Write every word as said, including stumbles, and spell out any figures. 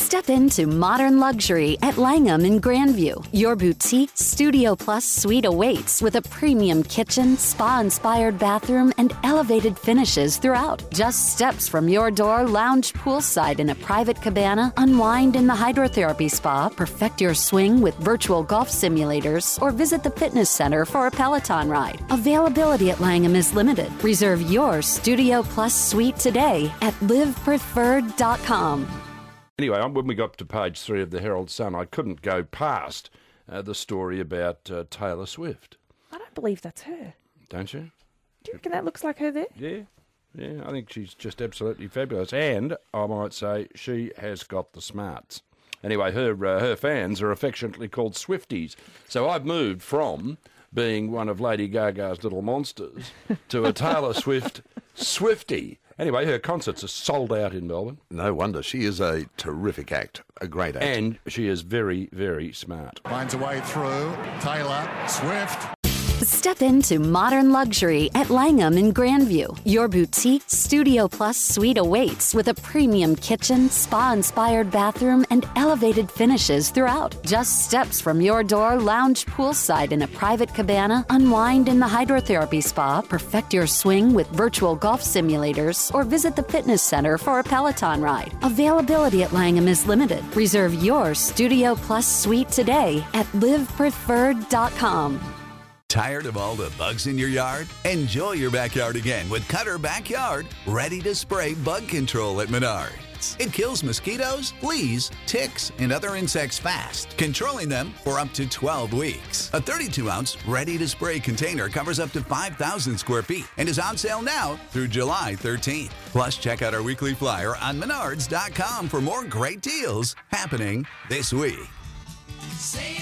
Step into modern luxury at Langham in Grandview. Your boutique Studio Plus suite awaits with a premium kitchen, spa-inspired bathroom, and elevated finishes throughout. Just steps from your door, lounge poolside in a private cabana, unwind in the hydrotherapy spa, perfect your swing with virtual golf simulators, or visit the fitness center for a Peloton ride. Availability at Langham is limited. Reserve your Studio Plus suite today at live preferred dot com. Anyway, when we got to page three of the Herald Sun, I couldn't go past uh, the story about uh, Taylor Swift. I don't believe that's her. Don't you? Do you reckon that looks like her there? Yeah, yeah. I think she's just absolutely fabulous. And I might say she has got the smarts. Anyway, her uh, her fans are affectionately called Swifties. So I've moved from being one of Lady Gaga's little monsters to a Taylor Swift Swiftie. Anyway, her concerts are sold out in Melbourne. No wonder. She is a terrific act, a great act. And she is very, very smart. Finds a way through. Taylor Swift. Step into modern luxury at Langham in Grandview. Your boutique Studio Plus suite awaits with a premium kitchen, spa-inspired bathroom, and elevated finishes throughout. Just steps from your door, lounge poolside in a private cabana, unwind in the hydrotherapy spa, perfect your swing with virtual golf simulators, or visit the fitness center for a Peloton ride. Availability at Langham is limited. Reserve your Studio Plus suite today at live preferred dot com. Tired of all the bugs in your yard? Enjoy your backyard again with Cutter Backyard, ready to spray bug control at Menards. It kills mosquitoes, fleas, ticks, and other insects fast, controlling them for up to twelve weeks. A thirty-two ounce ready-to-spray container covers up to five thousand square feet and is on sale now through July thirteenth. Plus, check out our weekly flyer on menards dot com for more great deals happening this week. Save